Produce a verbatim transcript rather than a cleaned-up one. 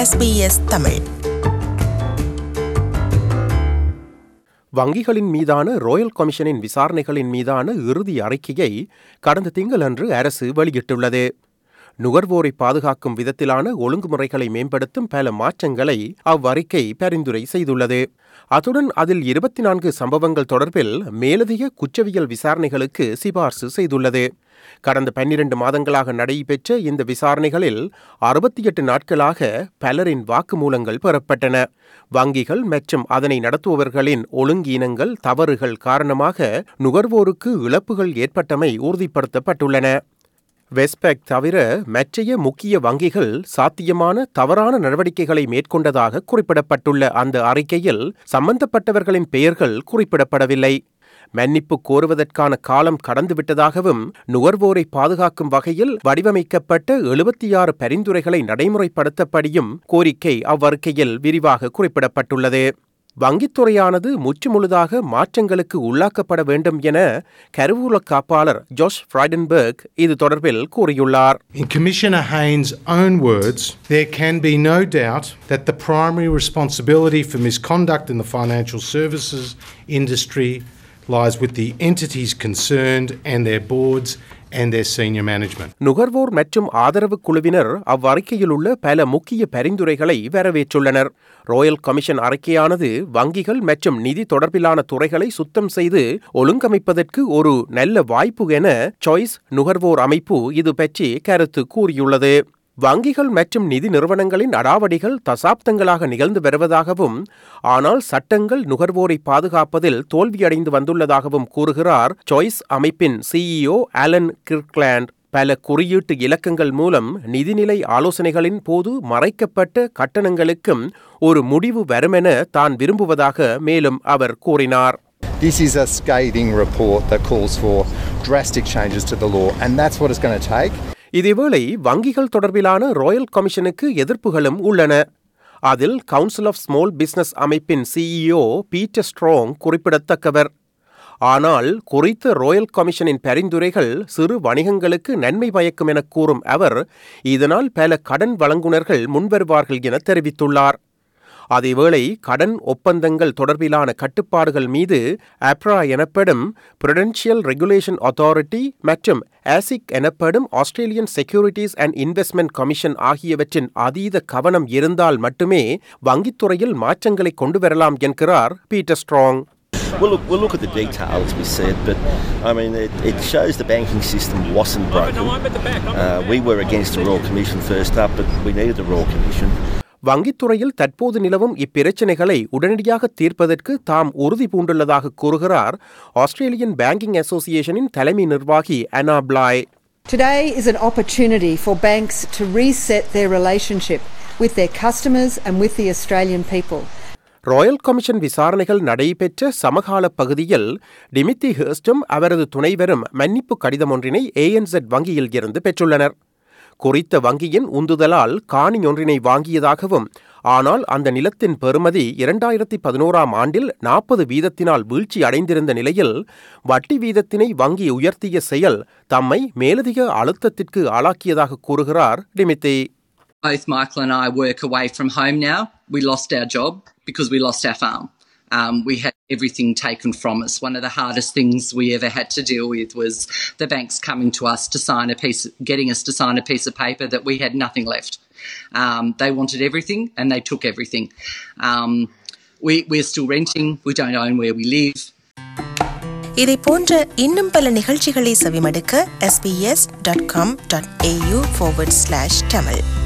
S B S Tamil. வங்கிகளின் மீதான Royal கமிஷனின் விசாரணைகளின் மீதான இறுதி அறிக்கையை கடந்த திங்களன்று அரசு வெளியிட்டுள்ளது. நுகர்வோரை பாதுகாக்கும் விதத்திலான ஒழுங்குமுறைகளை மேம்படுத்தும் பல மாற்றங்களை அவ்வறிக்கை பரிந்துரை செய்துள்ளது. அத்துடன் அதில் இருபத்தி நான்கு சம்பவங்கள் தொடர்பில் மேலதிக குற்றவியல் விசாரணைகளுக்கு சிபார்சு செய்துள்ளது. கடந்த பன்னிரண்டு மாதங்களாக நடைபெற்ற இந்த விசாரணைகளில் அறுபத்தி எட்டு நாட்களாக பலரின் வாக்குமூலங்கள் பெறப்பட்டன. வங்கிகள் மற்றும் அதனை நடத்துபவர்களின் ஒழுங்கீனங்கள், தவறுகள் காரணமாக நுகர்வோருக்கு இழப்புகள் ஏற்பட்டமை உறுதிப்படுத்தப்பட்டுள்ளன. வெஸ்பேக் தவிர மற்றைய முக்கிய வங்கிகள் சாத்தியமான தவறான நடவடிக்கைகளை மேற்கொண்டதாக குறிப்பிடப்பட்டுள்ள அந்த அறிக்கையில் சம்பந்தப்பட்டவர்களின் பெயர்கள் குறிப்பிடப்படவில்லை. மன்னிப்பு கோருவதற்கான காலம் கடந்துவிட்டதாகவும் நுகர்வோரை பாதுகாக்கும் வகையில் வடிவமைக்கப்பட்ட எழுபத்தி ஆறு பரிந்துரைகளை நடைமுறைப்படுத்தப்படியும் கோரிக்கை அவ்வறிக்கையில் விரிவாக குறிப்பிடப்பட்டுள்ளது. வங்கித்துறையானது முற்றுமுழுதாக மாற்றங்களுக்கு உள்ளாக்கப்பட வேண்டும் என கருவூல காப்பாளர் ஜோஷ் ஃப்ரைடன்பர்க் இது தொடர்பில் கூறியுள்ளார். In Commissioner Haynes' own words, there can be no doubt that the primary responsibility for misconduct in the financial services industry lies with the entities concerned and their boards and their senior management. நுகர்வோர் மற்றும் ஆதரவு குழுவினர் அவ்வறிக்கையில் உள்ள பல முக்கிய பரிந்துரைகளை வரவேற்றுள்ளனர். Royal commission அறிக்கையானது வங்கிகள் மற்றும் நிதி தொடர்பிலான துறைகளை சுத்தம் செய்து ஒழுங்கமைப்பதற்கு ஒரு நல்ல வாய்ப்பு என சாய்ஸ் நுகர்வோர் அமைப்பு இது பற்றி கருத்து கூறியுள்ளது. வங்கிகள் மற்றும் நிதி நிறுவனங்களின் அடாவடிகள் தசாப்தங்களாக நிகழ்ந்து வருவதாகவும், ஆனால் சட்டங்கள் நுகர்வோரை பாதுகாப்பதில் தோல்வியடைந்து வந்துள்ளதாகவும் கூறுகிறார் சாய்ஸ் அமைப்பின் சிஇஓ ஆலன் கிர்க்லாண்ட். பல குறியீட்டு இலக்கங்கள் மூலம் நிதிநிலை ஆலோசனைகளின் போது மறைக்கப்பட்ட கட்டணங்களுக்கும் ஒரு முடிவு வருமென தான் விரும்புவதாக மேலும் அவர் கூறினார். This is a scathing report that calls for drastic changes to the law, and that's what it's going to take. இதேவேளை வங்கிகள் தொடர்பிலான ராயல் கமிஷனுக்கு எதிர்ப்புகளும் உள்ளன. அதில் கவுன்சில் ஆஃப் ஸ்மால் பிசினஸ் அமைப்பின் சிஇஓ பீட்டர் ஸ்ட்ராங் குறிப்பிடத்தக்கவர். ஆனால் குறித்த ராயல் கமிஷனின் பரிந்துரைகள் சிறு வணிகங்களுக்கு நன்மை பயக்கும் என கூறும் அவர், இதனால் பல கடன் வழங்குனர்கள் முன்வருவார்கள் என தெரிவித்துள்ளார். அதேவேளை கடன் ஒப்பந்தங்கள் தொடர்பிலான கட்டுப்பாடுகள் மீது அப்ரா எனப்படும் புரடென்ஷியல் ரெகுலேஷன் அத்தாரிட்டி மற்றும் ஆசிக் எனப்படும் Australian securities and investment commission ஆகியவற்றின் அதீத கவனம் இருந்தால் மட்டுமே வங்கித்துறையில் மாற்றங்களை கொண்டு வரலாம் என்கிறார் Peter Strong. We'll look, we'll look at the detail, as we said, but I mean, it, it shows the banking system wasn't broken. Uh, we were against the Royal Commission first up, but we needed the Royal Commission. வங்கித்துறையில் தற்போது நிலவும் இப்பிரச்சினைகளை உடனடியாக தீர்ப்பதற்கு தாம் உறுதி பூண்டுள்ளதாக கூறுகிறார் Australian banking அசோசியேஷனின் தலைமை நிர்வாகி Anna Bligh. Today is an opportunity for banks to reset their relationship with their customers and with the Australian people. Royal commission விசாரணைகள் நடைபெற்ற சமகால பகுதியில் டிமித்தி ஹர்ஸ்டும் அவரது துணைவரும் மன்னிப்பு கடிதம் ஒன்றினை ஏஎன்செட் வங்கியில் இருந்து பெற்றுள்ளனர். குறித்த வங்கியின் உந்துதலால் காணி ஒன்றினை வாங்கியதாகவும், ஆனால் அந்த நிலத்தின் பெறுமதி இரண்டாயிரத்தி பதினோராம் ஆண்டில் நாற்பது வீதத்தினால் வீழ்ச்சி அடைந்திருந்த நிலையில் வட்டி வீதத்தினை வங்கி உயர்த்திய செயல் தம்மை மேலதிக அழுத்தத்திற்கு ஆளாக்கியதாக கூறுகிறார் டிமித்தி. Both Michael and I work away from home now. We lost our job because we lost our farm. Um, we had everything taken from us. One of the hardest things we ever had to deal with was the banks coming to us to sign a piece, getting us to sign a piece of paper that we had nothing left. Um, they wanted everything and they took everything. Um, we, we're still renting. We don't own where we live. இதை போன்ற இன்னும் பல நிகழ்ச்சிகளை செவிமடுக்க S B S dot com dot A U forward slash Tamil